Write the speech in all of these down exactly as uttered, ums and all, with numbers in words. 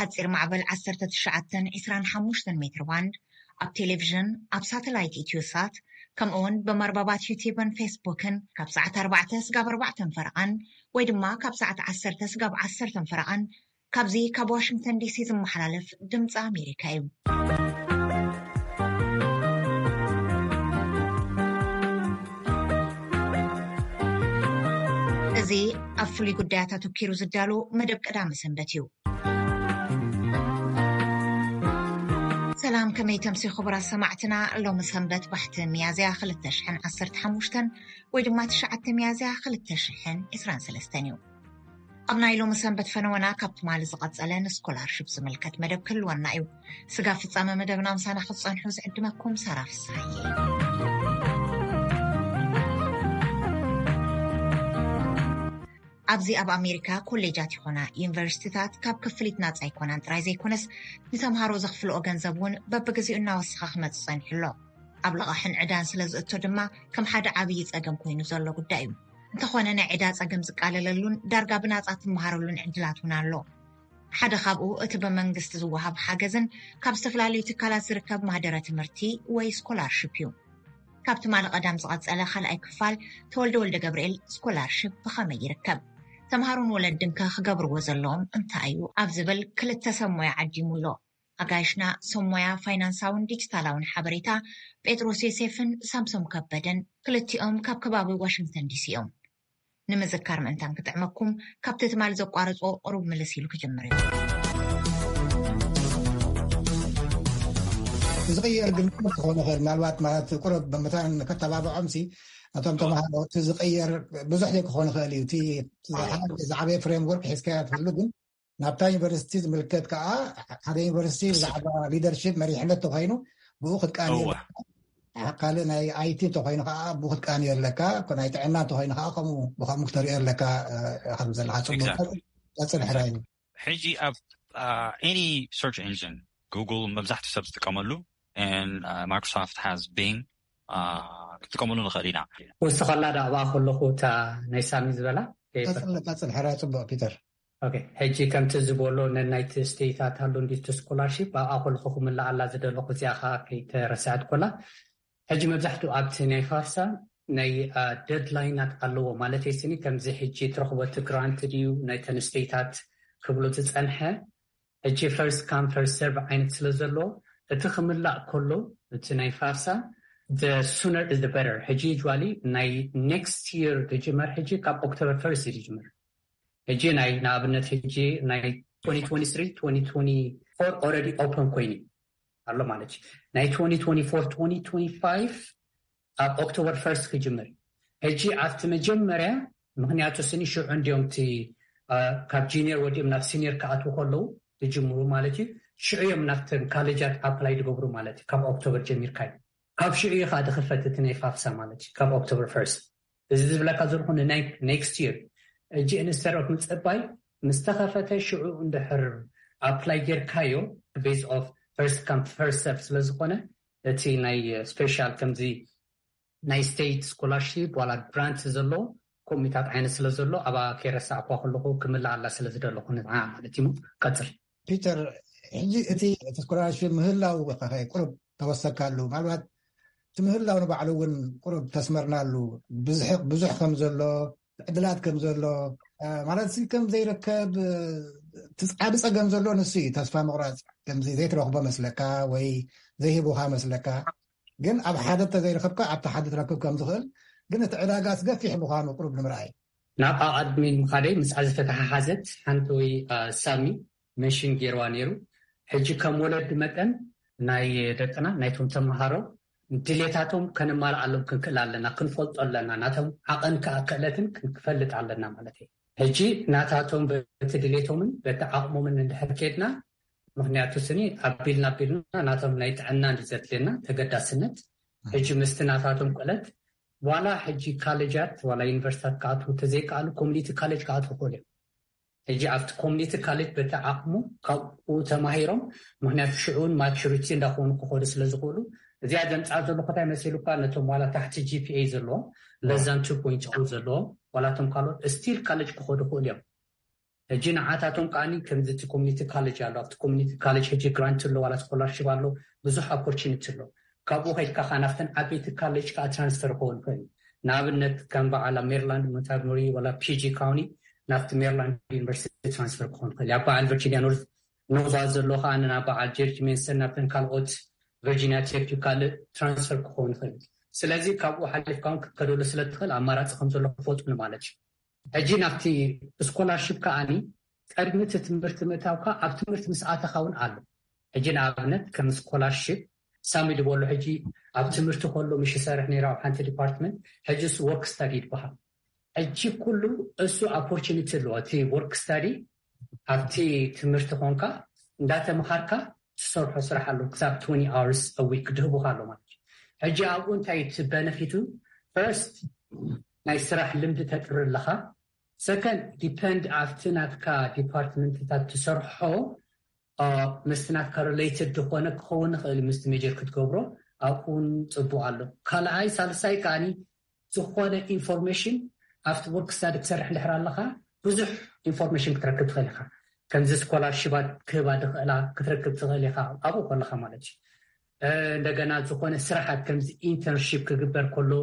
بحصير معبل عشرة تشعة عسران حموشتن متر باند اب تلفزيون اب ساتلايت إتيوسات كم اون بمرببات يوتيوبن فيسبوكن كاب ساعة أربعة سقاب أربعة فرقان ويدما كاب ساعة عشرة سقاب عشرة فرقان كابزي كاب واشنطن دي سي محلالف دمص أمريكا. زي أفلي قداتا تكيرو زدالو مدب قدام سنبتيو. سلام كمي تمسي خبرة سمعتنا لو مسنبت بحت ميازيا خلت تشحن عصرت حموشتن ويدما تشعت ميازيا خلت تشحن إسران سلستانيو. أبناي لو مسنبت فنوانا كابت مال زغط زلان سكولارشيب زملكت مدب كل ونايو سقاف الصامة مدبنا مسانا خصان حوز عندماكم سراف الصحية. أبزي أب أمريكا كوليجات يخونا يونيفرسيتات كاب كفليت ناس أيكونان تراي زي كونس نتمهارو زخفلو أغنزبون ببقزي إنا وسخاخ متصين حلو أبلغ حن عدان سلز التدما كم حدا عبيز أقم كوينو زلو قدائم انتخوانا عداز أقم زقالة للون دارقا بنات أتمهارو لون عدلاتونا اللو حدا خابقو اتبا منقست زوها بحاقزن كاب استفلالي تكالات زركب مهدرة مرتي وي سكولارشيبيو كاب تمال قدام زغات سألا خلقاي كفال تولد ولد قبريل سكولارشيب بخامي يركب تمهارون ولدن كخقبر وزلهم انتايو أفزبل كل التسموية عديمولو أقايشنا سموية فاينانساون ديجتالاون حبريتا بيتروس يسيفن سامسون كبدن كلتيهم كاب كبابي واشنطن دي سيهم نمذكر من تان كتعمكم كاب تتمال زقارزو قروب ملسيلو كجمرين تزغير قلت هون غير معلومات مالت قرب مثلا كتبابا عمسي أتم تمام تزغير بزح لك هون خالي وتي زعبة فريم ورك حسكات في اللبن نبتا يونيفرسيتي ملكات كا هذا يونيفرسيتي زعبة ليدرشيب مريحلة تغينه بأخذ كانير قال أنا أي تي تغينه كا بأخذ كانير لك كنا يتعنا تغينه كا قاموا بخا مختارير لك خمس العشر تصل حراين حيجي أب any search engine Google مبزحت سبت كمالو and Microsoft has Bing تقومون الخرينة. وستخلى دعوة كله تا نيسامي زبالة. تصل تصل حرات بقى بيتر. أوكي. هجي كم تزبولو ننايت ستيتات هالون دي تسكولارشيب أقول خكم الله على زد الوقت زياخا كي ترسعد كله. هجي مبزحتو أبتني فارسا ناي ديدلاينات قلوه مالتي سني كم زي هجي ترخبت جرانت ديو نايتن ستيتات قبلو تتنحى. هجي first come first serve عين تسلزلو. تخم الله كله تناي فارسا. The sooner is the better. هجي جوالي ناي next year تجمر هجي كاب October first تجمر. هجي ناي نابنت هجي ناي twenty twenty-three twenty twenty-four already open كويني. الله مالك. ناي twenty twenty-four twenty twenty-five كاب October first تجمر. هجي عفت مجمرة مهنياتو سني شو عندهم تي كاب junior ودي مناف senior كاتو كله تجمرو مالك. شو يوم نفتن كالجات apply تجبرو مالك كاب October جمير كاي. كاب شيء خاد خفتت نيفاف سامالج كاب أكتوبر first. إذا بلا كذرهون next year. جي نسترق متسباي مستخفته شو عند حر apply جير كايو based of first come first serve لزقنا. تي ناي special كم زي ناي state scholarship ولا grant زلوا كوميتات عين سلزلوا أبا كيرسا أقوى خلقه كمل على سلزلوا لقنا عام هذا تيمو كتر. بيتر هجي تي scholarship مهلا وبقى قرب توسك له معلومات تمهل لو نبعلون قرب تسمرنا له بزح بزح كم زلوا عدلات كم زلوا معناته سي كم زي ركب تسعة بس كم زلوا نسي تسفى مغراز كم زي زي رغبة مسلكة وي زي بوها مسلكة جن أب حدث زي ركبك أب تحدث ركب كم زخل جنت علاقات قفي حبوها وقرب نمرأي نعم أدمين مخادي مسعزة حازت حنتوي سامي مشين جيروانيرو حجي كم ولد متن ناي دتنا نايتهم تمهارو دليتاتهم كان مال علم كنكلالنا كنفلط لنا ناتهم عقن كأكلتن كنفلت علينا مالتي هجي ناتاتهم بتدليتهم بتعاقموا من الحكيتنا مهنياتو سني أبيلنا بيلنا ناتهم نايت عنا نزت لنا تقداسنت هجي مستناتاتهم قلت ولا هجي كالجات ولا يونيفرسيتات كاتو تزيك على كوميونيتي كالج كاتو خولي هجي عفت كوميونيتي كالج بتعاقموا كو تماهيرهم مهنياتو شعون ماتشوريتي داخون كخول سلازقولو زيادة نتعرض لقطع مسيلوكا نتوم ولا تحت جي بي اي زلو لزان two point oh زلو ولا تم قالوا استيل كالج كخود خوليهم ሕጂ ንዓታቶም ከዓኒ ከምዚ እቲ ኮሚኒቲ ካሌጅ ኣሎ ኣብቲ ኮሚኒቲ ካሌጅ ሕጂ ግራንት ኣሎ ዋላ ስኮላርሽፕ ኣሎ ብዙሕ ኦፖርቹኒቲ ኣሎ ካብኡ ከይድካ ከዓ ናብተን ዓበይቲ ካሌጅ ከዓ ትራንስፈር ክኸውን ይኽእል ንኣብነት ከም በዓል ሜሪላንድ ሞንታጎመሪ ወላ ፒጂ ካውንቲ ናብቲ ሜሪላንድ ዩኒቨርሲቲ ትራንስፈር ክኸውን ይኽእል ኣብ በዓል ቨርጂኒያ ኖርት ኖቫ ዘሎ ከዓ ናብ በዓል ጀርጅ ሜንሰን ናብተን ካልኦት ቨርጂኒያ ቴክ ካልእ ትራንስፈር ክኸውን ይኽእል ስለዚ ካብኡ ሓሊፍካ እውን ክትከደሉ ስለትኽእል ኣማራፂ ከም ዘሎ ክፈልጡን ማለት እዩ ሕጂ ናብቲ ስኮላርሽፕ ከዓኒ ቀድሚ እቲ ትምህርቲ ምእታውካ ኣብ ትምህርቲ ምስኣተኻ እውን ኣሎ ሕጂ ንኣብነት ከም ስኮላርሽፕ ሳሚ ድበሎ ሕጂ ኣብ ትምህርቲ ከሎ ምሽ ይሰርሕ ነይሩ ኣብ ሓንቲ ዲፓርትመንት ሕጂ እሱ ወርክ ስታዲ ይበሃል ሕጂ ኩሉ እሱ ኦፖርቹኒቲ ኣለዎ እቲ ወርክ ስታዲ ኣብቲ ትምህርቲ ኮንካ እንዳተምሃርካ ትሰርሖ ስራሕ ኣሎ ክሳብ twenty hours a week ክድህቡካ ኣሎ ማለት እዩ ሕጂ ኣብኡ እንታይ እቲ ቤነፊቱ ፈርስት ናይ ስራሕ ልምዲ ተጥሪ ኣለካ ሰከንድ ዲፐንድ ኣብቲ ናትካ ዲፓርትመንትታት ትሰርሖ ምስቲ ናትካ ሪሌትድ ዝኾነ ክኸውን ይኽእል ምስቲ ሜጀር ክትገብሮ ኣብኡን ፅቡቅ ኣሎ ካልኣይ ሳልሳይ ከዓኒ ዝኾነ ኢንፎርሜሽን ኣብቲ ወርክ ስታዲ ትሰርሕ እንድሕር ኣለካ ብዙሕ ኢንፎርሜሽን ክትረክብ ትኽእል ኢኻ ከምዚ ስኮላርሽባት ክህባ ድኽእላ ክትረክብ ትኽእል ኢኻ ኣብኡ ከለካ ማለት እዩ እንደገና ዝኾነ ስራሓት ከምዚ ኢንተርንሺፕ ክግበር ከሎ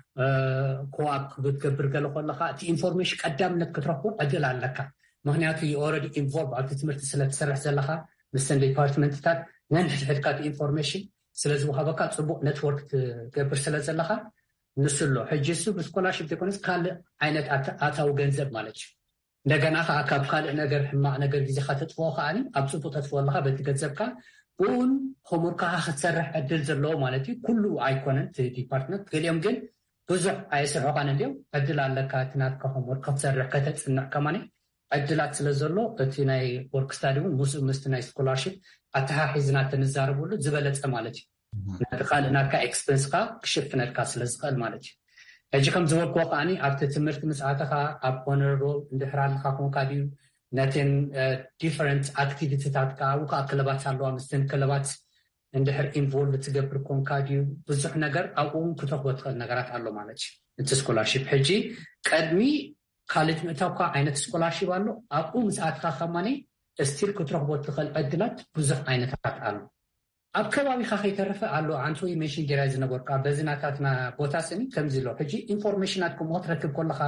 ኮኣፕ ክትገብር ገለ ከለካ እቲ ኢንፎርሜሽን ቀዳምነት ክትረክቦ ዕድል ኣለካ ምክንያቱ ኦልሬዲ ኢንቮልቭ ኣብቲ ትምህርቲ ስለትሰርሕ ዘለካ ምስተን ዲፓርትመንትታት ነንሕድሕድካ እቲ ኢንፎርሜሽን ስለዝወሃበካ ፅቡቅ ኔትወርክ ትገብር ስለ ዘለካ ንሱ ኣሎ ሕጂ እሱ ብስኮላርሽፕ ዘይኮነስ ካልእ ዓይነት ኣታዊ ገንዘብ ማለት እዩ እንደገና ከዓ ካብ ካልእ ነገር ሕማቅ ነገር ግዜካ ተጥፍኦ ከዓኒ ኣብ ፅቡቅ ተጥፍኦ ኣለካ በቲ ገንዘብካ ብኡን ሆምወርካ ክትሰርሕ ዕድል ዘለዎ ማለት እዩ ኩሉ ኣይኮነን እቲ ዲፓርትመንት ገሊኦም ግን ብዙሕ ኣይስርሑካን እንድዮም ዕድል ኣለካ እቲ ናትካ ሆምወርክ ክትሰርሕ ከተፅንዕ ከማኒ ዕድላት ስለ ዘሎ እቲ ናይ ወርክ ስታዲ እውን ምስኡ ምስቲ ናይ ስኮላርሽፕ ኣተሓሒዝና ተንዛረበሉ ዝበለፀ ማለት እዩ ናቲ ካልእ ናትካ ኤክስፐንስካ ክሽፍነልካ ስለዝኽእል ማለት እዩ ሕጂ ከም ዝበልክዎ ከዓኒ ኣብቲ ትምህርቲ ምስኣተካ ኣብ ኦነር ሮል እንድሕር ኣለካ ኮንካ ድዩ ነተን ዲፈረንት ኣክቲቪቲታት ከዓ ኣብኡ ከዓ ክለባት ኣለዋ ምስተን ክለባት እንድሕር ኢንቮልቭ ትገብር ኮንካ ድዩ ብዙሕ ነገር ኣብኡ ክትረክቦ ትኽእል ነገራት ኣሎ ማለት እዩ እቲ ስኮላርሽፕ ሕጂ ቀድሚ ካሌጅ ምእታውካ ዓይነት ስኮላርሽፕ ኣሎ ኣብኡ ምስኣትካ ከማኒ እስቲል ክትረክቦ ትኽእል ዕድላት ብዙሕ ዓይነታት ኣሎ ኣብ ከባቢካ ከይተረፈ ኣሎ አንቶይ ሜንሽን ጌራ ዝነበርካ በዚ ናታትና ቦታ ስኒ ከምዚ ኣሎ ሕጂ ኢንፎርሜሽናት ከም ክትረክብ ከለካ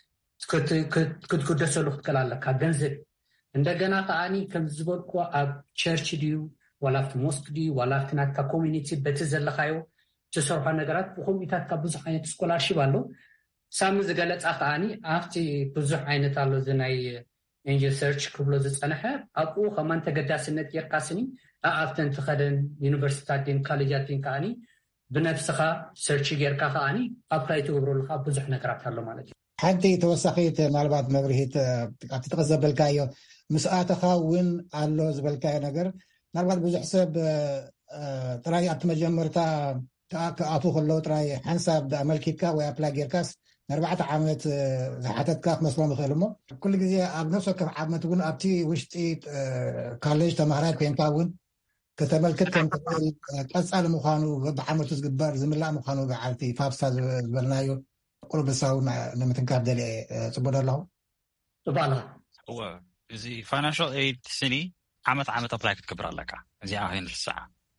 ክትግደሰሉ ክትከል ኣለካ ገንዘብ እንደገና ከዓኒ ከም ዝበልክዎ ኣብ ቸርች ድዩ ዋላ ኣብቲ ሞስክ ድዩ ዋላ ኣብቲ ናትካ ኮሚኒቲ በቲ ዘለካዮ ትሰርሖ ነገራት ብኮሚኒታትካ ብዙሕ ዓይነት ስኮላርሽፕ ኣሎ ሳሚ ዝገለፃ ከዓኒ ኣብቲ ብዙሕ ዓይነት ኣሎ እዚ ናይ ኤንጀል ሰርች ክብሎ ዝፀንሐ ኣብኡ ከማን ተገዳስነት ጌርካ ስኒ ኣብተን ትኸደን ዩኒቨርሲቲታት ድን ካሌጃት ድን ከዓኒ ብነፍስኻ ሰርች ጌርካ ከዓኒ ኣፕላይ ትገብረሉካ ብዙሕ ነገራት ኣሎ ማለት እዩ ሓንቲ ተወሳኺት ምናልባት መብርሂት ኣብቲ ተቐዘበልካዮ ምስኣተኻ እውን ኣሎ ዝበልካዮ ነገር ምናልባት ብዙሕ ሰብ ጥራይ ኣብቲ መጀመርታ ክኣቱ ከለዉ ጥራይ ሓንሳብ ኣመልኪትካ ወይ ኣፕላይ ጌርካስ ንኣርባዕተ ዓመት ዝሓተትካ ክመስሎም ይኽእል እሞ ኩሉ ግዜ ኣብ ነፍሲ ወከፍ ዓመት እውን ኣብቲ ውሽጢ ካሌጅ ተምሃራይ ኮንካ እውን ከተመልክት ከም ትኽእል ቀፃሊ ምዃኑ ብዓመቱ ዝግበር ዝምላእ ምዃኑ በዓልቲ ፋብሳ ዝበልናዮ ቁርብሳው ንምትንካፍ ደልየ ፅቡቅ ኣለኹ ፅቡቅ ኣለኻ እዚ ፋይናንሻል ኤድ ስኒ ዓመት ዓመት ኣፕላይ ክትገብር ኣለካ እዚኣ ኮይን ልስዓ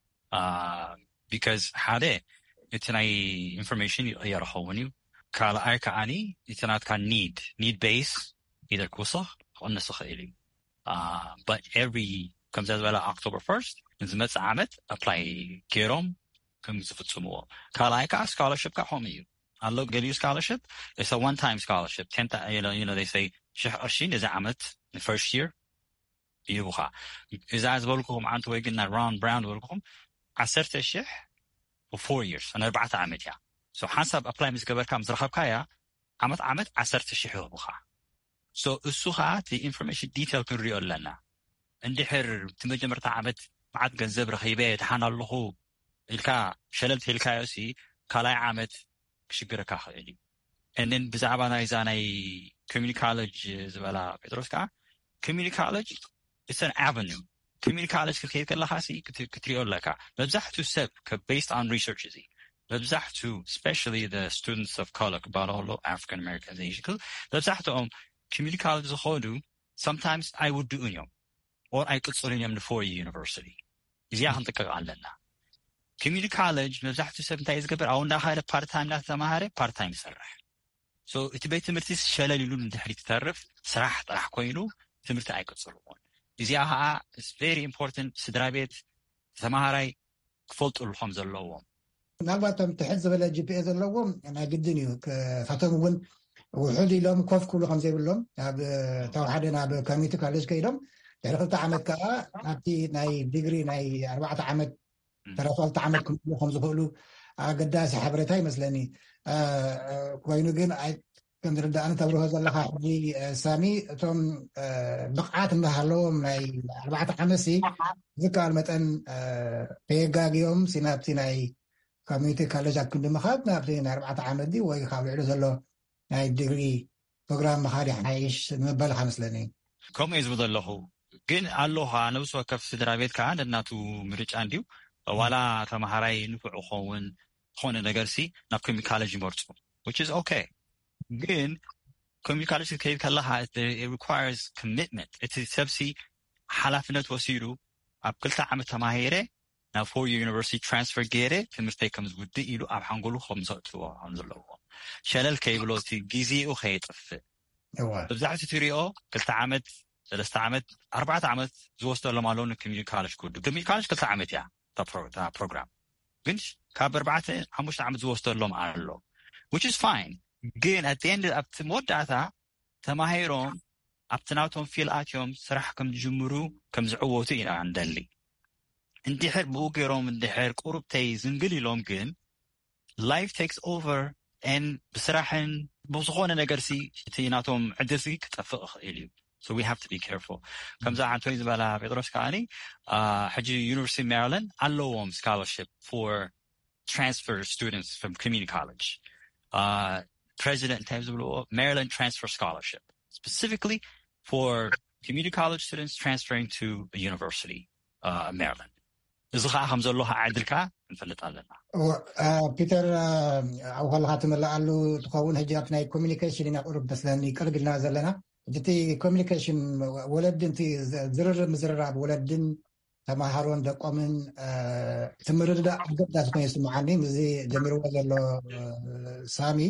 ቢካዝ ሓደ እቲ ናይ ኢንፎርሜሽን ይቕየር ኸውን እዩ ካልኣይ ከዓኒ እቲ ናትካ ኒድ ኒድ ቤስ ኢደር ክውስኽ ክቕንስ ይኽእል እዩ but every ከምዚ ዝበለ ኦክቶበር ፈርስት ዝመፅእ ዓመት ኣፕላይ ገይሮም ከም ዝፍፅምዎ ካልኣይ ከዓ ስኮላርሽፕ ከዓ ከምኡ እዩ ኣሎ ገሊኡ ስኮላርሽፕ it's a one time scholarship ten you know you know they say ሽሕ ቅርሺ ነዚ ዓመት first year ይቡኻ እዛ ዝበልኩኹም ዓንቲ ወይ ግን ራውንድ ብራውንድ ዝበልኩኹም ዓሰርተ ሽሕ four years ኣርባዕተ ዓመት እያ so ሓንሳብ ኣፕላይ ምስ ገበርካ ምስ ረኸብካያ ዓመት ዓመት ዓሰርተ ሽሕ ይህቡኻ so እሱ ከዓ እቲ ኢንፎርሜሽን ዲቴል ክንሪኦ ኣለና እንድሕር እቲ መጀመርታ ዓመት መዓት ገንዘብ ረኺበ ድሓን ኣለኹ ኢልካ ሸለልቲ ኢልካዮ ሲ ካልኣይ ዓመት ክሽግረካ ክእል እዩ እንን ብዛዕባ ናይዛ ናይ ኮሚኒቲ ኮሌጅ ዝበላ ጴጥሮስ ከዓ ኮሚኒቲ ኮሌጅ it's an avenue community college كيف كلا خاصي كتريو لك ببزحتو سب based on research is ببزحتو especially the students of color about all African Americans Asian ببزحتو on community college خودو sometimes I would do እዮም or I could study them for university እዚያ ክንጥቀቕ ኣለና community college መብዛሕትኡ ሰብ እንታይ ዝገብር ኣው እንዳኻደ part time እናተማሃረ part time ይሰርሕ so እቲ ቤት ትምህርቲ ሸለሊሉ እንድሕሪ ትተርፍ ስራሕ ጥራሕ ኮይኑ ትምህርቲ ኣይቅፅልዎን እዚኣ ከዓ is very important ስድራ ቤት ተማሃራይ ክፈልጡልዎም ዘለዎም ናባቶም ትሕዝ ዝበለ ጂፒኤ ዘለዎም ናይ ግድን እዩ ካቶም እውን ውሑድ ኢሎም ኮፍ ክብሉ ከም ዘይብሎም ኣብ ተዋሓደ ናብ ኮሚኒቲ ኮሌጅ ከይዶም ድሕሪ ክልተ ዓመት ከዓ ናብቲ ናይ ዲግሪ ናይ ኣርባዕተ ዓመት ተረፈልተ ዓመት ክምሉ ከም ዝኽእሉ ኣገዳሲ ሓበሬታ ይመስለኒ ኮይኑ ግን ከም ዝርዳእኒ ተብርሆ ዘለካ ሕጂ ሳሚ እቶም ብቕዓት እንዳሃለዎም ናይ ኣርባዕተ ዓመት ዝከኣል መጠን ተየጋጊዮም ናብቲ ናይ ኮሚኒቲ ኮሌጅ ክንድምኻድ ናብቲ ናይ ኣርባዕተ ዓመት ዲ ወይ ካብ ልዕሊ ዘሎ ናይ ዲግሪ ፕሮግራም መኻድ ሓይሽ ንመበልካ መስለኒ ከምኡ እዩ ዝብል ዘለኹ ግን ኣለኻ ነብሲ ወከፍ ስድራ ቤት ከዓ ነናቱ ምርጫ እንድዩ ዋላ ተማሃራይ ንፍዑ ኸውን ዝኾነ ነገርሲ ናብ ኮሚኒቲ ኮሌጅ ይመርፁ which is okay ግን ኮሚኒቲ ኮሌጅ ከይድ ከለካ it requires commitment እቲ ሰብሲ ሓላፍነት ወሲዱ ኣብ ክልተ ዓመት ተማሂረ ናብ four year university transfer ገይረ ትምህርተይ ከም ዝውድእ ኢሉ ኣብ ሓንጎሉ ከም ዘእትዎ ከም ዘለዎ ሸለል ከይብሎ እቲ ጊዜኡ ከይጥፍእ ብዛዕባ ትሪኦ ክልተ ዓመት ሰለስተ ዓመት ኣርባዕተ ዓመት ዝወስደሎም ኣለዉ ንኮሚኒቲ ኮሌጅ ክውድኡ ኮሚኒቲ ኮሌጅ ክልተ ዓመት እያ ta program ግን ካብ ኣርባዕተ ሓሙሽተ ዓመት ዝወስደሎም ኣሎ which is fine ግን at the end up to መወዳእታ ተማሂሮም ኣብቲ ናቶም ፊልኣትዮም ስራሕ ከም ዝጅምሩ ከም ዝዕወቱ ኢና እንደሊ እንድሕር ብኡ ገይሮም እንድሕር ቁርብተይ ዝንግል ኢሎም ግን life takes over and ብስራሕን ብዝኾነ ነገርሲ እቲ ናቶም ዕድልሲ ክጠፍቕ ይኽእል እዩ so we have to be careful comes out to Isabella Pedros Kani uh Haji University of Maryland allowum scholarship for transfer students from community college uh president times of Maryland transfer scholarship specifically for community college students transferring to a university uh Maryland izkha khamzalloha adilka nfallat alana Peter au khalqa tmalalu tqawun hajat nay communication ina qurb taslani qalbina zalana جتي communication ولد انت زرر مزرراب ولدن تماهرون دقومن تمرد قد تكون يسمعني زي جميرو زلو سامي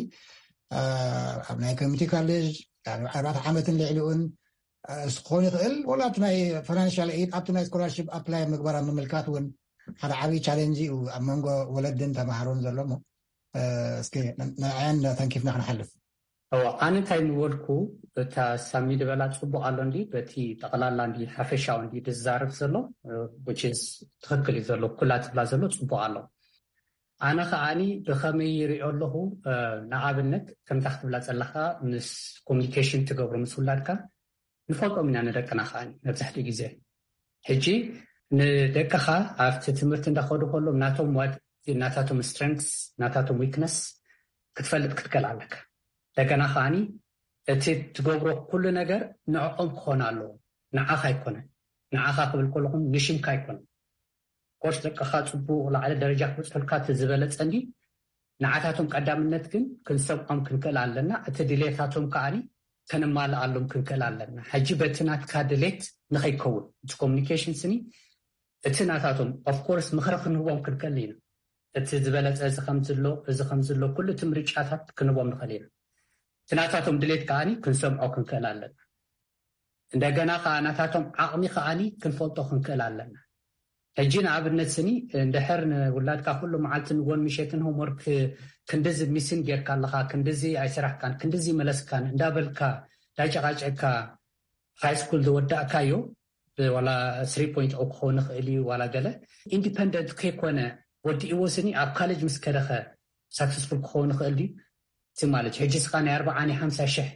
ابناء community college يعني أربعة عامات اللي عليون سخوني قل ولا تناي financial aid أبتناي scholarship apply مقبرة من ملكات ون هذا عبي challenge وأمانجو ولدن تماهرون زلو اسكي نعين تنكيف نحن حلف أو أنا تايم وركو تا سامي دبلات صبوا على بتي تقلال عندي حفشة عندي تزارف زلو which is تخكلي زلو كلات بلا زلو صبوا على أنا خاني بخمي يريله نعابنك كم تحت بلا زلها نس communication تجبر مسؤولاتك نفوق من أنا دك أنا خاني نبتحت جزء هجي ندكها عرفت تمرت ندخله كله ناتهم واد ناتهم strengths ناتهم weakness كتفلت كتكل عليك لكن خاني أنت تجبر كل نجار نعقم خنالو نعاخ يكون نعاخ قبل كلهم نشيم كيكون كوش لك خاط بو ولا على درجة بس الكات الزبالة عندي نعاتهم قدام النتكن كن سبقهم كن كل علنا أتدليتاتهم كاني كان مال علهم كن كل علنا حجبتنا كادليت نخيكون communication سني أتناتهم of course مخرف نوام كن كلين أتزبالة إذا خمسلو إذا خمسلو كل تمرج عتات كنوام نخلين تناتاتهم دليت كاني كن سبقهم كن كل علنا عندنا كاناتهم عقمي كاني كن فوتو كن كل علنا هجينا عبرنا سني اندحرنا ولاد كله معلتن وون مشيتن هم ورك كندز ميسن غير كان لها كندزي اي سرح كان كندزي ملس كان اندابلكا داجقاجقا هاي سكول دودا كايو ولا three point zero خون خلي ولا قال independent كيكونه ودي وسني اب كولج مسكرخه successful خون خلي تمالج هجيس كان أربعة خمسة شه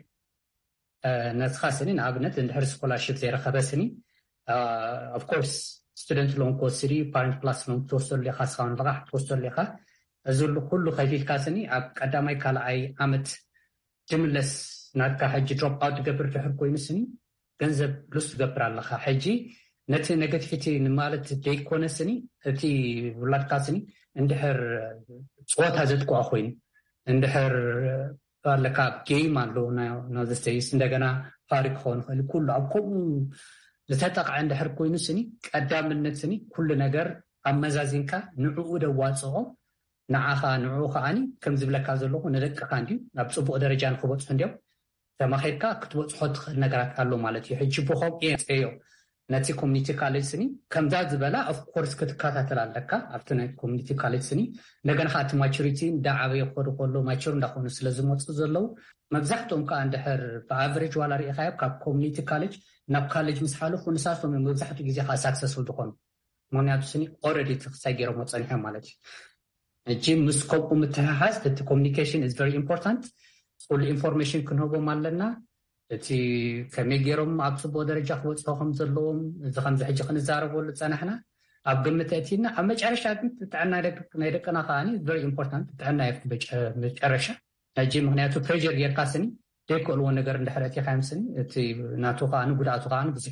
نتخاسني عبرنا اندحر سكولارشيب زي رخبسني of course student loan course parent plus loan توصل لها سخان راح توصل لها أزول كله خليل كاسني أب قدامي كلا أي عمت جملس ناتك حجي drop out قبر تحب كوي مسني جنزب لص قبر الله حجي نتي نجاتفتي نمالت ديكون سني تي ولاد كاسني اندحر صوت هزتكو أخوين اندحر ለካ ጌም አለው ነው ዘስተይስ እንደገና ታሪክ ሆኖ ሁሉ አብቆም ለተጠቃ እንደ ሕር ኮይኑ ስኒ ቀዳምነት ስኒ ኩሉ ነገር አመዛዚንካ ንዑኡ ደዋጽኦ ንዓኻ ንዑኡ ኸዓኒ ከም ዝብለካ ዘለኹ ንደቅኻ እንዲሁ ናብ ጽቡቕ ደረጃ ንክበጽሑ እንዲዮም ተማኺርካ ክትበጽሖ ትኽእል ነገራት ኣሎ ማለት እዩ ሕጂ ብኸም እዮ ነቲ ኮሚኒቲ ካሌጅ ስኒ ከምዛ ዝበላ ኦፍኮርስ ክትከታተል ኣለካ ኣብቲ ናይ ኮሚኒቲ ካሌጅ ስኒ እንደገና ከዓ እቲ ማቹሪቲ እንዳዓበየ ክኸዱ ከሎ ማቹር እንዳኾኑ ስለ ዝመፁ ዘለው መብዛሕትኦም ከዓ እንድሕር ብኣቨሬጅ ዋላ ሪኢኻዮ ካብ ኮሚኒቲ ካሌጅ ናብ ካሌጅ ምስ ሓለፉ ንሳቶም መብዛሕትኡ ግዜ ከዓ ሳክሰስፉል ዝኾኑ ምክንያቱ ስኒ ኦልሬዲ ትኽሳይ ገይሮም ፀኒሖም ማለት እዩ እጂ ምስ ከምኡ ምትሕሓዝ እቲ ኮሚኒኬሽን ኢዝ ቨሪ ኢምፖርታንት ኩሉ ኢንፎርሜሽን ክንህቦም ኣለና እቲ ከመይ ገይሮም ኣብ ጽቡቕ ደረጃ ክበጽሑ ከም ዘለዎም እዚ ከምዚ ሕጂ ክንዛረበሉ ፀናሕና ኣብ ግምት እቲና ኣብ መጨረሻ ግን ጥዕና ናይ ደቅና ከዓኒ ቨሪ ኢምፖርታንት ጥዕና የፍቲ መጨረሻ ሕጂ ምክንያቱ ፕሬዠር ጌርካ ስኒ ዘይክእልዎ ነገር እንድሕር እቲኻ ስኒ እቲ ናቱ ከዓኒ ጉድኣቱ ከዓኒ ብዙሕ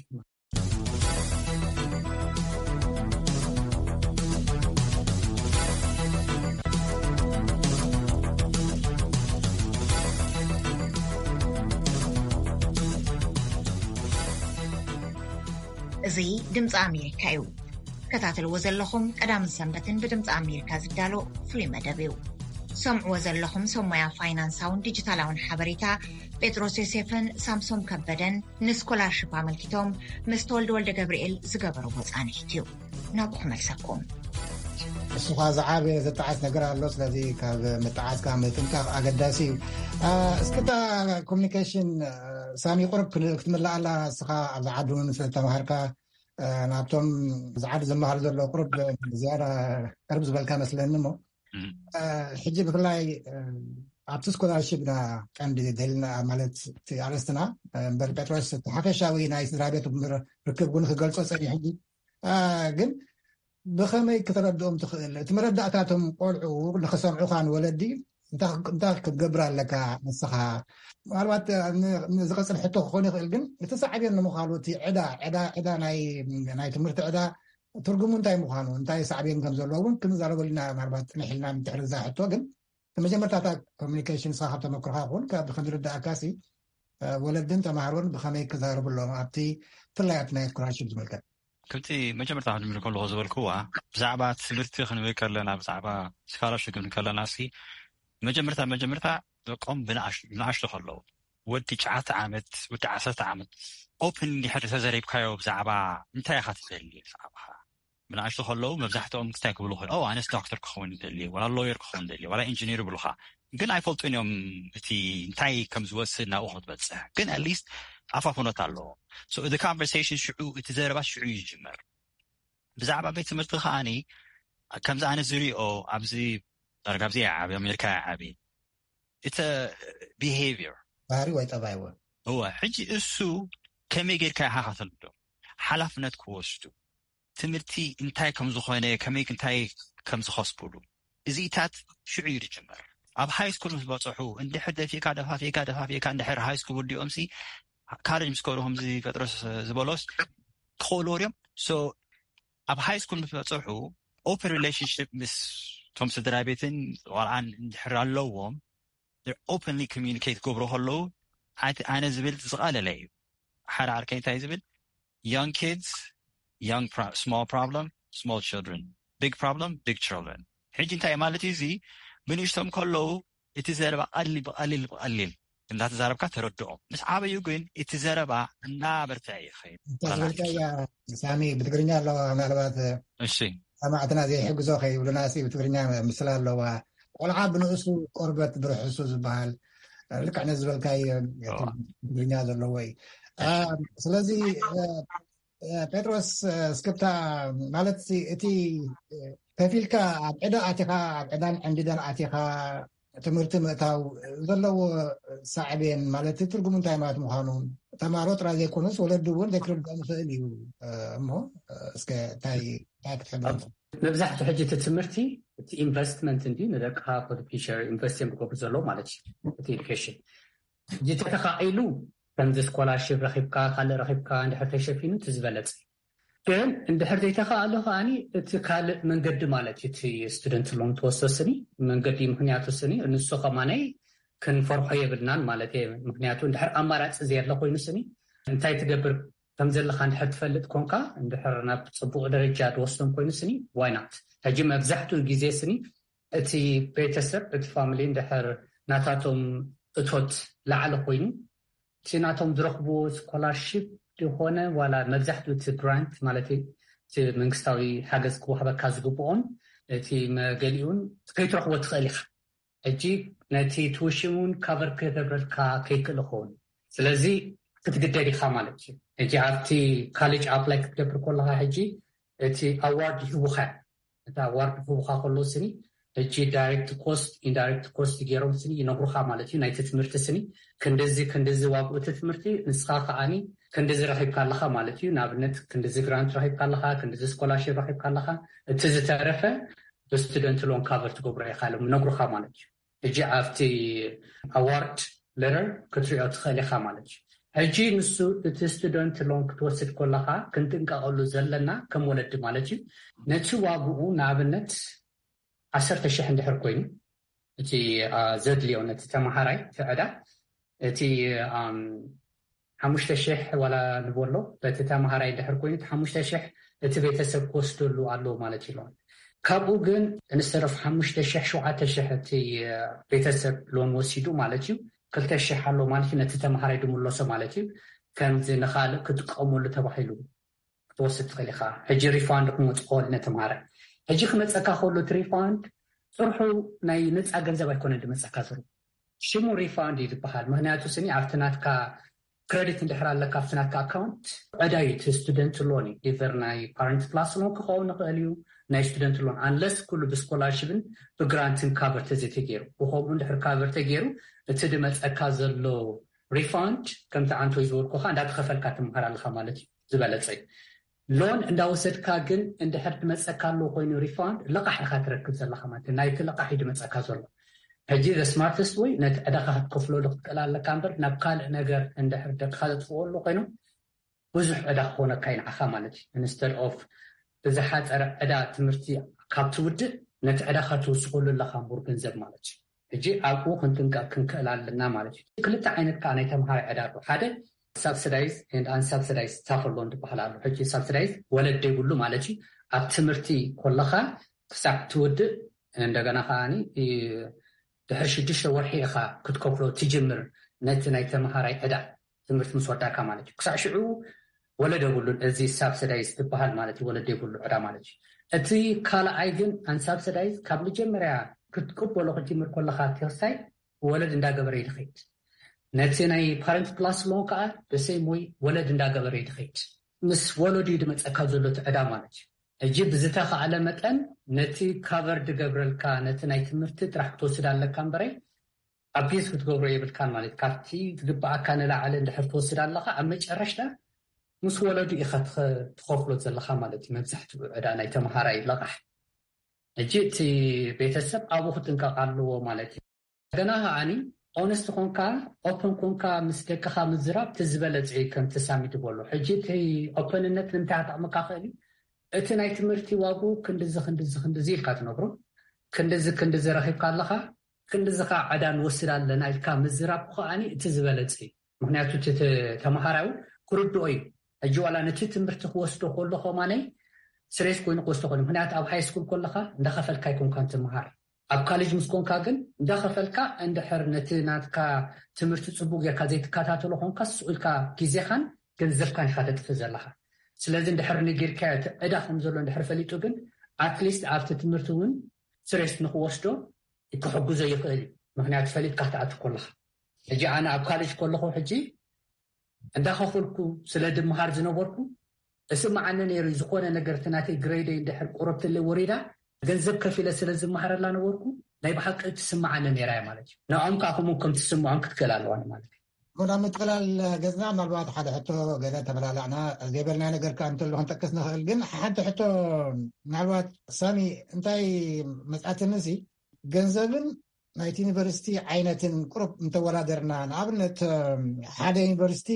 እዚ ድምፂ ኣሜሪካ እዩ ከታተልዎ ዘለኹም ቀዳምን ሰንበትን ብድምፂ ኣሜሪካ ዝዳሎ ፍሉይ መደብ እዩ ሰምዕዎ ዘለኹም ሰሞያ ፋይናንሳውን ዲጂታላውን ሓበሬታ ጴጥሮስ ዮሴፍን ሳምሶም ከበደን ንስኮላርሽፕ ኣመልኪቶም ምስ ተወልደ ወልደ ገብርኤል ዝገበርዎ ፃንሒት እዩ ናብኹ መልሰኩም እሱኻ ዝዓበየ ዘጠዓስ ነገር ኣሎ ስለዚ ካብ ምጥዓስካ ምጥንቃቕ ኣገዳሲ እዩ እስክታ ኮሚኒኬሽን ሳሚ ቁርብ ክትምላእ ኣላ እስኻ ኣብ ዝዓዱ ስለተማሃርካ ናብቶም ዝዓዱ ዝመሃሩ ዘሎ ቁርብ ዝያዳ ቅርብ ዝበልካ መስለኒ ሞ ሕጂ ብፍላይ ኣብቲ ስኮላርሽፕና ቀንዲ ደልና ማለት ኣርእስትና እምበር ጴጥሮስ ሓፈሻዊ ናይ ስድራ ቤት ርክብ እውን ክገልፆ ፀኒሑ ሕጂ ግን ብኸመይ ክትረድኦም ትኽእል እቲ መረዳእታቶም ቆልዑ ንክሰምዑካ ንወለዲ እንታይ ክትገብር ኣለካ ንስኻ ምናልባት ዝቐፅል ሕቶ ክኾን ይኽእል ግን እቲ ሳዕብዮን ንምዃኑ እቲ ዕዳ ዕዳ ናይ ትምህርቲ ዕዳ ትርጉሙ እንታይ ምዃኑ እንታይ ሳዕብዮን ከም ዘለዎ እውን ክንዛረበሉ ኢና ምናልባት ንሕልና ምትሕር ዛ ሕቶ ግን መጀመርታታ ኮሚኒኬሽን ስኻ ካብ ተመክሮካ ይኹን ብከምዝርዳእካሲ ወለድን ተማሃሮን ብኸመይ ክዛረብሎም ኣብቲ ፍላይ ኣብቲ ናይ ስኮላርሽፕ ዝምልከት ከምቲ መጀመርታ ክንብል ከለኹ ዝበልክዋ ብዛዕባ ትምህርቲ ክንብል ከለና ብዛዕባ ስኮላርሽፕ ክንብል ከለና ሲ መጀመርታ መጀመርታ ደቆም ብንኣሽቱ ከለዉ ወዲ ትሽዓተ ዓመት ወዲ ዓሰርተ ዓመት ኦፕን ድሕሪ ተዘሪብካዮ ብዛዕባ እንታይ ኢኻ ትደሊ ብዛዕባኻ ብንኣሽቱ ከለዉ መብዛሕትኦም ክታይ ክብሉ ኮይኑ ኦ ኣነስ ዶክተር ክኸውን ይደሊ ዋላ ሎየር ክኸውን ይደሊ ዋላ ኢንጂነር ይብሉኻ ግን ኣይፈልጡን እዮም እቲ እንታይ ከም ዝወስድ ናብኡ ክትበፅሕ ግን ኣትሊስት ኣፋፍኖት ኣለዎ so the conversation ሽዑ እቲ ዘረባ ሽዑ ይጅመር ብዛዕባ ቤት ትምህርቲ ከዓኒ ከምዚ ኣነ ዝሪኦ ኣብዚ ዳርጋ ኣብዚ ዓብ ኣሜሪካ ዓብ እቲ behavior ባህሪ ወይ ጠባይ ወይ هو ሕጂ እሱ ከመይ ጌርካ ኢኻ ከተልዶ ሓላፍነት ክወስዱ ትምህርቲ እንታይ ከም ዝኾነ ከመይ እንታይ ከም ዝኸስብሉ እዚታት ሽዑ ይጅመር ኣብ ሃይ ስኩል ምስ በፅሑ እንድሕር ደፊእካ ደፋፊእካ ደፋፊእካ እንድሕር ሃይ ስኩል ወዲኦምሲ ካሌጅ ምስ ከብሩ ከምዚ ጴጥሮስ ዝበሎስ ክኸእሉ እዮም ሶ ኣብ ሃይ ስኩል ምስ በፅሑ ኦፕን ሪሌሽንሽፕ ምስ ቶም ስድራ ቤትን ቆልዓን እንድሕር ኣለዎም ኦፕንሊ ኮሚኒኬት ክገብሩ ከለዉ ኣነ ዝብል ዝቐለለ እዩ ሓደ ዓርከ እንታይ ዝብል young kids young pro- small problem small children big problem big children ሕጂ እንታይ ማለት እዩ እዚ ብንእሽቶም ከለዉ እቲ ዘረባ ቀሊል ብቐሊል ብቐሊል እንዳተዛረብካ ተረድኦም ምስ ዓበዩ ግን እቲ ዘረባ እናበርትዐ ይኸይድ ሳሚ ብትግርኛ ኣለዋ ምናልባት እሺ ሰማዕትና ዘይሕግዞ ከይብሉና ሲ ብትግርኛ ምስሊ ኣለዋ ቆልዓ ብንእሱ ቆርበት ብርሕሱ ዝበሃል ልክዕ ነዝበልካይ ትግርኛ ዘለዎ እዩ ስለዚ ጴጥሮስ እስክብታ ማለት እቲ ከፊልካ ኣብ ዕዳ ኣቲኻ ኣብ ዕዳን ዕንዲዳን ኣቲኻ ትምህርቲ ምእታው ዘለዎ ሳዕብን ማለት ትርጉሙ እንታይ ማለት ምዃኑ ተማሃሮ ጥራይ ዘይኮኑስ ወለዲ እውን ዘይክርድኦም ይኽእል እዩ እሞ እስከ እንታይ ክትሕብር መብዛሕትኡ ሕጂ እቲ ትምህርቲ እቲ ኢንቨስትመንት እንዲ ንደቅኻ ፎር ፊቸር ኢንቨስት ዝገብሩ ዘለዉ ማለት እዩ እቲ ኤዱኬሽን ሕጂ ተተኻኢሉ ከምዚ ስኮላርሽፕ ረኺብካ ካልእ ረኺብካ እንድሕር ተሸፊኑ እቲ ዝበለፅ ግን እንድሕር ዘይተኻእሉ ከዓኒ እቲ ካልእ መንገዲ ማለት እዩ እቲ ስቱደንት ሎም ተወሰስኒ መንገዲ ምክንያቱ ስኒ ንሱ ከማናይ ክንፈርሖ የብልናን ማለት እዩ ምክንያቱ እንድሕር ኣማራፂ ዘየለ ኮይኑ ስኒ እንታይ ትገብር ከም ዘለካ እንድሕር ትፈልጥ ኮንካ እንድሕር ናብ ፅቡቅ ደረጃ ትወስዶም ኮይኑ ስኒ ዋይ ናት ሕጂ መብዛሕትኡ ግዜ ስኒ እቲ ቤተሰብ እቲ ፋሚሊ እንድሕር ናታቶም እቶት ላዕለ ኮይኑ እቲ ናቶም ዝረኽቡ ስኮላርሺፕ ዝኾነ ዋላ መብዛሕትኡ እቲ ግራንት ማለት እቲ መንግስታዊ ሓገዝ ክወሃበካ ዝግብኦን እቲ መገሊኡን ከይትረኽቦ ትኽእል ኢኻ ሕጂ ነቲ ትውሽሙን ካቨር ክተብረልካ ከይክእል ኸውን ስለዚ ክትግደድ ኢኻ ማለት እዩ ሕጂ ኣብቲ ካሌጅ ኣፕላይ ክትገብር ከለካ ሕጂ እቲ ኣዋርድ ይህቡካ እቲ ኣዋርድ ይህቡካ ከሎ ስኒ ሕጂ ዳይሬክት ኮስት ኢንዳይሬክት ኮስት ገይሮም ስኒ ይነግሩካ ማለት እዩ ናይቲ ትምህርቲ ስኒ ክንደዚ ክንደዚ ዋግኡ እቲ ትምህርቲ ንስኻ ከዓኒ ክንደዚ ረኺብካ ኣለካ ማለት እዩ ንኣብነት ክንደዚ ግራንት ረኺብካ ኣለካ ክንደዚ ስኮላርሺፕ ረኺብካ ኣለካ እቲ ዝተረፈ ብስቱደንት ሎን ካቨር ትገብሮ ኢኻ ኢሎም ይነግሩካ ማለት እዩ ሕጂ ኣብቲ ኣዋርድ ሌተር ክትሪኦ ትኽእል ኢኻ ማለት እዩ ሕጂ ንሱ እቲ ስቱደንት ሎን ክትወስድ ከለካ ክንጥንቀቐሉ ዘለና ከም ወለዲ ማለት እዩ ነቲ ዋግኡ ንኣብነት ዓሰርተ ሽሕ እንድሕር ኮይኑ እቲ ዘድልዮ ነቲ ተማሃራይ ትዕዳ እቲ ሓሙሽተ ሽሕ ዋላ ንበሎ በቲ ተማሃራይ እንድሕር ኮይኑ እቲ ሓሙሽተ ሽሕ እቲ ቤተሰብ ክወስደሉ ኣለዎ ማለት እዩ ካብኡ ግን እንስተረፍ ሓሙሽተ ሽሕ ሸውዓተ ሽሕ እቲ ቤተሰብ ሎን ወሲዱ ማለት እዩ ክልተ ሽሕ ኣሎ ማለት እዩ ነቲ ተማሃራይ ድምለሶ ማለት እዩ ከምዚ ንኻልእ ክጥቀመሉ ተባሂሉ ክትወስድ ትኽእል ኢኻ ሕጂ ሪፋንድ ክመፅእ ክእል ነተማሃራይ ሕጂ ክመፀካ ከሎ እቲ ሪፋንድ ፅርሑ ናይ ነፃ ገንዘብ ኣይኮነን ድመፀካ ዝሩ ሽሙ ሪፋንድ እዩ ዝበሃል ምክንያቱ ስኒ ኣብቲ ናትካ ክሬዲት እንድሕር ኣለካ ኣብቲ ናትካ ኣካውንት ዕዳ እዩ እቲ ስቱደንት ሎን እዩ ኢቨር ናይ ፓረንት ፕላስ ሎን ክኸውን ንኽእል እዩ ናይ ስቱደንት ሎን አንለስ ኩሉ ብስኮላርሽፕን ብግራንትን ካቨር ተዘይተገይሩ ብከምኡ እንድሕር ካቨር ተገይሩ እቲ ድመፀካ ዘሎ ሪፋንድ ከምቲ ዓንተ ዝበልኩካ እንዳተኸፈልካ ትምሃር ኣለካ ማለት እዩ ዝበለፀ እዩ ሎን እንዳወሰድካ ግን እንድሕር ድመፀካ ኣለዎ ኮይኑ ሪፋንድ ልቃሕ ኢኻ ትረክብ ዘለካ ማለት ናይቲ ልቃሕ እዩ ድመፀካ ዘሎ ሕጂ ዘ ስማርተስት ወይ ነቲ ዕዳኻ ክትከፍለሉ ክትክእል ኣለካ እምበር ናብ ካልእ ነገር እንድሕር ደቅካ ዘጥፍወሉ ኮይኑ ብዙሕ ዕዳ ክኾነካ ይንዓኻ ማለት እዩ ኢንስተድ ኦፍ ብዝሓፀረ ዕዳ ትምህርቲ ካብ ትውድእ ነቲ ዕዳኻ ትውስኸሉ ኣለካ እምበር ገንዘብ ማለት እዩ ሕጂ ኣብኡ ክንጥንቀቕ ክንክእል ኣለና ማለት እዩ ክልተ ዓይነት ከዓ ናይ ተምሃራይ ዕዳ ኣሎ ሓደ ሳብሲዳይዝ ኤንድ አንሳብሲዳይዝ ታፈሎ እንትበሃል ኣሎ ሕጂ ሳብሲዳይዝ ወለድ ዘይብሉ ማለት እዩ ኣብ ትምህርቲ ኮለካ ክሳብ ትውድእ እንደገና ከዓኒ ድሕሪ ሽዱሽተ ወርሒ ኢኻ ክትከፍሎ ትጅምር ነቲ ናይ ተምሃራይ ዕዳ ትምህርቲ ምስ ወዳእካ ማለት እዩ ክሳብ ሽዑ ወለድ የብሉን እዚ ሳብሲዳይዝ ትበሃል ማለት እዩ ወለድ የብሉ ዕዳ ማለት እዩ እቲ ካልኣይ ግን አንሳብሲዳይዝ ካብ መጀመርያ ክትቅበሎ ክትጅምር ከለካ ተወሳይ ወለድ እንዳገበረ ይድኸይድ ነቲ ናይ ፓረንት ፕላስ ሎን ከዓ ብሰይ ሞይ ወለድ እንዳገበረ ይድኸይድ ምስ ወለዱ ድመፀካ ዘሎ ዕዳ ማለት እዩ ሕጂ ብዝተኸኣለ መጠን ነቲ ካቨር ድገብረልካ ነቲ ናይ ትምህርቲ ጥራሕ ክትወስድ ኣለካ እምበረይ ኣቢዝ ክትገብሮ የብልካን ማለት ካብቲ ዝግባኣካ ንላዕለ እንድሕር ትወስድ ኣለካ ኣብ መጨረሽታ ምስ ወለዱ ኢኻ ትኸፍሎ ዘለካ ማለት እዩ መብዛሕትኡ ዕዳ ናይ ተምሃራይ ልቃሕ ሕጂ እቲ ቤተሰብ ኣብኡ ክጥንቀቕ ኣለዎ ማለት እዩ ገና ከዓኒ ኦነስት ኮንካ ኦፕን ኮንካ ምስ ደቅኻ ምዝራብ እቲ ዝበለፀ ከም ተሳሚ ትበሎ ሕጂ እቲ ኦፕንነት ንምንታይ ክጠቕመካ ክእል እዩ እቲ ናይ ትምህርቲ ዋጉ ክንዲዚ ክንዲዚ ክንዲዚ ኢልካ ትነግሮ ክንዲዚ ክንዲዚ ረኺብካ ኣለካ ክንዲዚ ከዓ ዕዳ ንወስድ ኣለና ኢልካ ምዝራብ ከዓኒ እቲ ዝበለፀ እዩ ምክንያቱ እቲ ተምሃራይ ክርድኦ እዩ ሕጂ ዋላ ነቲ ትምህርቲ ክወስዶ ከሎ ኸማነይ ስሬስ ኮይኑ ክወስዶ ከሎ ምክንያቱ ኣብ ሃይ ስኩል ከለካ እንዳኸፈልካ ይኮንካ እንትምሃር ኣብ ካሌጅ ምስ ኮንካ ግን እንዳኸፈልካ እንድሕር ነቲ ናትካ ትምህርቲ ፅቡቅ ጌርካ ዘይትከታተሎ ኮንካ ስኡልካ ግዜኻን ገንዘብካን ኢኻ ተጥፍእ ዘለካ ስለዚ እንድሕር ንጌርካ ዕዳ ከም ዘሎ እንድሕር ፈሊጡ ግን ኣትሊስት ኣብቲ ትምህርቲ እውን ስሬስ ንክወስዶ ክሕግዞ ይኽእል እዩ ምክንያቱ ፈሊጥካ ክትኣቱ ከለካ ሕጂ ኣነ ኣብ ካሌጅ ከለኹ ሕጂ እንዳኸፈልኩ ስለ ድምሃር ዝነበርኩ እስማዓነ ነይሩ ዝኾነ ነገር እቲ ናተይ ግሬደይ እንድሕር ቁረብተለይ ወሪዳ ገንዘብ ከፊለ ስለ ዝመሃረላ ነበርኩ ናይ ብሓቂ ትስማዓነ ነይራ እያ ማለት እዩ ንዖም ከዓ ከምኡ ከም ትስምዖም ክትክእል ኣለዋኒ ማለት እዩ ወዳ ምጥቅላል ገዝና ምናልባት ሓደ ሕቶ ገዛ ተበላላዕና ዘይበልና ነገር ከዓ እንተሎ ክንጠቅስ ንኽእል ግን ሓንቲ ሕቶ ምናልባት ሳሚ እንታይ መፅኣትንሲ ገንዘብን ናይቲ ዩኒቨርሲቲ ዓይነትን ቁሩብ እንተወዳደርና ንኣብነት ሓደ ዩኒቨርሲቲ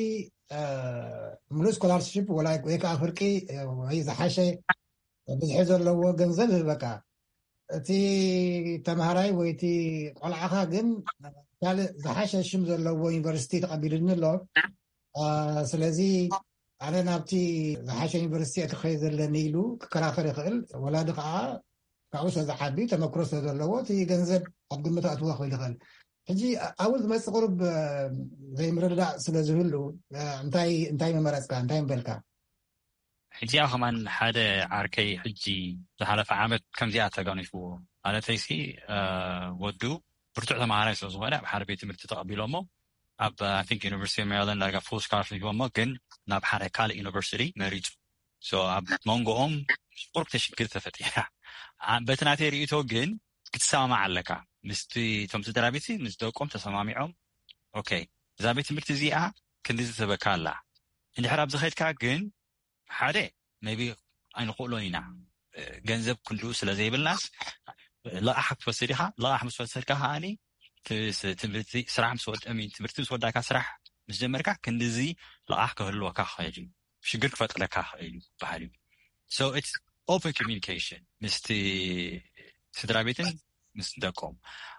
ሙሉእ ስኮላርሽፕ ወይ ከዓ ፍርቂ ወይ ዝሓሸ ብዝሒ ዘለዎ ገንዘብ በቃ እቲ ተምሃራይ ወይ እቲ ቆልዓኻ ግን ካልእ ዝሓሸ ሽም ዘለዎ ዩኒቨርሲቲ ተቐቢሉኒ ኣሎ ስለዚ ኣነ ናብቲ ዝሓሸ ዩኒቨርሲቲ እትኸይ ዘለኒ ኢሉ ክከራኸር ይኽእል ወላዲ ከዓ ካብኡ ስለዝሓቢ ተመክሮ ስለ ዘለዎ እቲ ገንዘብ ኣብ ግምት ኣትዎ ክእል ይኽእል ሕጂ ኣብኡ ዝመፅእ ቁሩብ ዘይምርዳእ ስለ ዝህሉ እንታይ እንታይ መመረፅካ እንታይ ምበልካ ሕጂ ኣብ ከማን ሓደ ዓርከይ ሕጂ ዝሓለፈ ዓመት ከምዚኣ ተገኒፍዎ ማለተይሲ ወዱ ብርቱዕ ተማሃራይ ስለ ዝኾነ ኣብ ሓደ ቤት ትምህርቲ ተቐቢሎሞ ኣብ I think University of Maryland ዳርጋ full scholarship ሂቦሞ ግን ናብ ሓደ ካልእ ዩኒቨርሲቲ መሪፁ ሶ ኣብ መንጎኦም ቁሩብ ተሽግር ተፈጢራ በቲ ናተይ ርእይቶ ግን ክትሰማማዕ ኣለካ ምስቲ እቶም ስድራ ቤት ምስ ደቆም ተሰማሚዖም ኦኬ እዛ ቤት ትምህርቲ እዚኣ ክንዲ ዝተበካ ኣላ እንድሕር ኣብ ዝኸድካ ግን ሓደ maybe ኣይንኽእሎን ኢና ገንዘብ ክንዱ ስለ ዘይብልናስ ልቓሕ ክትወስድ ኢኻ ልቓሕ ምስ ወሰድካ ከዓኒ ትምህርቲ ስራሕ ምስ ወድ ኣሚን ትምህርቲ ምስ ወዳእካ ስራሕ ምስ ጀመርካ ክንዲዚ ልቓሕ ክህልወካ ክኽእል እዩ ሽግር ክፈጥረካ ክኽእል እዩ በሃል እዩ so it's open communication ምስቲ ስድራ ቤትን ምስ ደቆም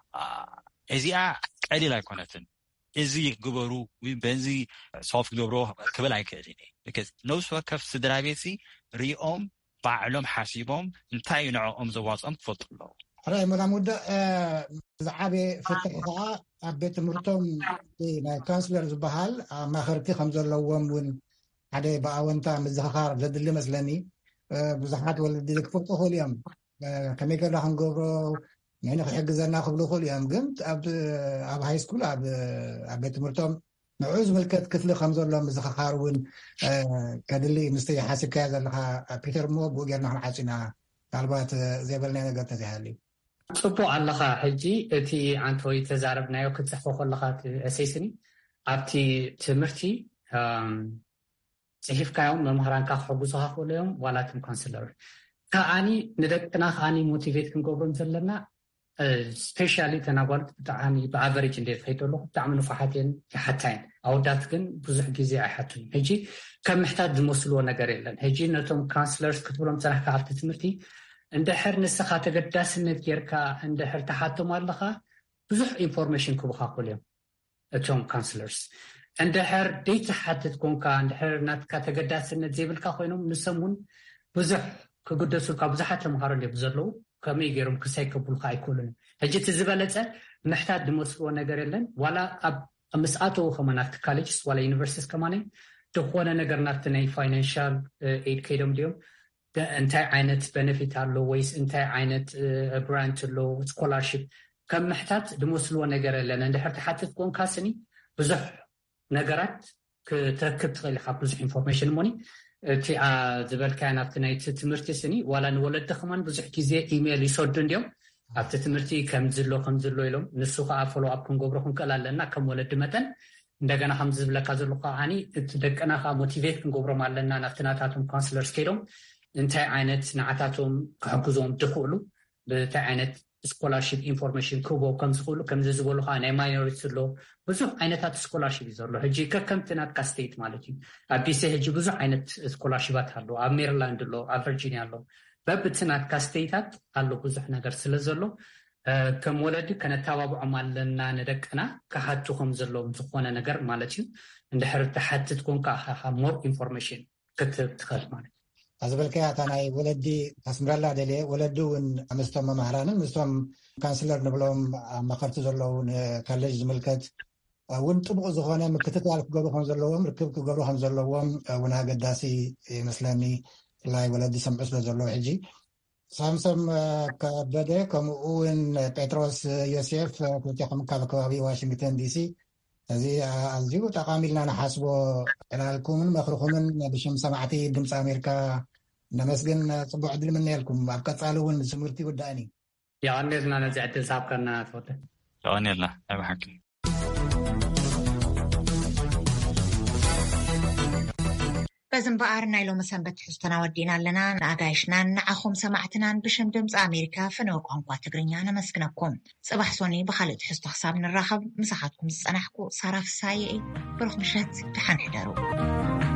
እዚኣ ቀሊል ኣይኮነትን እዚ ግበሩ በዚ ሶልፍ ግብሮ ክብል ኣይክእልን because ነብሲ ወከፍ ስድራ ቤት ሪኦም ባዕሎም ሓሲቦም እንታይ ንዕኦም ዘዋፅኦም ክፈልጡ ኣለዎ ሕራይ መላሙዳ ዝዓበየ ፍትሒ ከዓ ኣብ ቤት ትምህርቶም ናይ ካንስለር ዝበሃል ማኸርቲ ከም ዘለዎም እውን ሓደ ብኣወንታ ምዝኽኻር ዘድሊ መስለኒ ብዙሓት ወለዲ ክፈልጡ ይኽእሉ እዮም ከመይ ገይርና ክንገብሮ ንሕና ክሕግዘና ክብሉ ይኽእሉ እዮም ግን ኣብ ሃይ ስኩል ኣብ ቤት ትምህርቶም ንዑ ዝምልከት ክፍሊ ከም ዘሎ ምዝኽኻር እውን ከድሊ ምስቲ ሓሲብካዮ ዘለካ ፒተር ሞ ብኡ ጌርና ክንዓፂና ምናልባት ዘይበልናዮ ነገር ተዘይሃልዩ ጽቡቕ ኣለኻ ሕጂ እቲ ዓንተ ወይ ተዛረብናዮ ክትፅሕፎ ከለካ እሰይስኒ ኣብቲ ትምህርቲ ፅሒፍካዮም መምሃራንካ ክሕግዙካ ክእሉ እዮም ዋላቶም ካንስለር ከዓኒ ንደቅና ከዓኒ ሞቲቬት ክንገብሮም ዘለና ስፔሻሊ ተናጓልት ብጣዕሚ ብኣቨሬጅ እንዴት ከይድ ኣለኹ ብጣዕሚ ንፉሓት እየን ይሓታየን ኣወዳት ግን ብዙሕ ግዜ ኣይሓቱን ሕጂ ከም ምሕታት ዝመስልዎ ነገር የለን ሕጂ ነቶም ካንስለርስ ክትብሎም ፅናሕካ ኣብቲ ትምህርቲ እንድሕር ንስኻ ተገዳስነት ጌርካ እንድሕር ተሓቶም ኣለኻ ብዙሕ ኢንፎርሜሽን ክቡካ ክእሉ እዮም እቶም ካንስለርስ እንድሕር ደይተሓትት ኮንካ እንድሕር ናትካ ተገዳስነት ዘይብልካ ኮይኖም ንሶም እውን ብዙሕ ክግደሱልካ ብዙሓት ተምሃሮ እዮም ዘለዉ ከመይ ገይሮም ክሳይ ከብሉካ ኣይክእሉን ሕጂ እቲ ዝበለፀ ምሕታት ዝመስልዎ ነገር የለን ዋላ ኣብ ምስኣተዉ ከማ ናብቲ ካሌጅስ ዋላ ዩኒቨርሲቲስ ከማነ ዝኾነ ነገር ናብቲ ናይ ፋይናንሻል ኤድ ከይዶም ድዮም እንታይ ዓይነት ቤነፊት ኣሎ ወይስ እንታይ ዓይነት ግራንት ኣሎ ስኮላርሺፕ ከም ምሕታት ዝመስልዎ ነገር የለን እንድሕር ተሓትት ኮንካ ስኒ ብዙሕ ነገራት ክትረክብ ትኽእል ኢኻ ብዙሕ ኢንፎርሜሽን ሞኒ እቲ ዝበልካዮ ናብቲ ናይቲ ትምህርቲ ስኒ ዋላ ንወለዲ ከማን ብዙሕ ግዜ ኢሜይል ይሰዱ እንድዮም ኣብቲ ትምህርቲ ከምዝሎ ከምዝሎ ኢሎም ንሱ ከዓ ፎሎ ኣፕ ክንገብሮ ክንክእል ኣለና ከም ወለዲ መጠን እንደገና ከም ዝብለካ ዘሎ ከዓኒ እቲ ደቅና ከዓ ሞቲቬት ክንገብሮም ኣለና ናብቲ ናታቶም ካውንስለርስ ከይዶም እንታይ ዓይነት ንዓታቶም ክሕግዞም ትኽእሉ ብታይ ዓይነት ስኮላርሺፕ ኢንፎርሜሽን ክቦ ከም ዝኽእሉ ከምዚ ዝበሉ ከዓ ናይ ማይኖሪቲ ኣሎ ብዙሕ ዓይነታት ስኮላርሺፕ እዩ ዘሎ ሕጂ ከከምቲ ናትካ ስቴት ማለት እዩ ኣብ ዲሲ ሕጂ ብዙሕ ዓይነት ስኮላርሺፓት ኣሎ ኣብ ሜሪላንድ ኣሎ ኣብ ቨርጂኒያ ኣሎ በብቲ ናትካ ስቴታት ኣሎ ብዙሕ ነገር ስለ ዘሎ ከም ወለዲ ከነተባብዖም ኣለና ንደቅና ክሓቱ ከም ዘለዎም ዝኾነ ነገር ማለት እዩ እንድሕር ተሓትት ኮንካ ሞር ኢንፎርሜሽን ክትትኽእል ማለት እዩ ኣዝበልከያ እታ ናይ ወለዲ ካስምራላ ደልየ ወለዲ እውን ምስቶም መምሃራንን ምስቶም ካንስለር ንብሎም መኸርቲ ዘለዉ ንካሌጅ ዝምልከት እውን ጥቡቕ ዝኾነ ምክትታል ክገብሩ ከም ዘለዎም ርክብ ክገብሩ ከም ዘለዎም እውን ኣገዳሲ ይመስለኒ ብፍላይ ወለዲ ሰምዑ ስለ ዘለዎ ሕጂ ሳምሶም ከበደ ከምኡ እውን ጴጥሮስ ዮሴፍ ክልቲኹም ካብ ከባቢ ዋሽንግተን ዲሲ እዚ ኣዝዩ ጠቃሚ ኢልና ንሓስቦ ዕላልኩምን መኽርኹምን ብሽም ሰማዕቲ ድምፂ ኣሜሪካ ነመስግን ፅቡቅ ዕድል ምንየልኩም ኣብ ቀፃሊ እውን ትምህርቲ ይውዳእኒ ይቀኒልና ነዚ ዕድል ሳብከና ትፈተ ይቀኒልና ኣይባሓቂ በዚ እምበኣር ናይ ሎሚ ሰንበት ትሕዝቶና ወዲእና ኣለና ንኣጋይሽናን ንዓኹም ሰማዕትናን ብሽም ድምፂ ኣሜሪካ ፍነወ ቋንቋ ትግርኛ ነመስግነኩም ፅባሕ ሶኒ ብካልእ ትሕዝቶ ክሳብ ንራኸብ ምሳኻትኩም ዝፀናሕኩ ሳራ ፍሳየ ብሩኽ ምሸት ድሓን ሕደሩ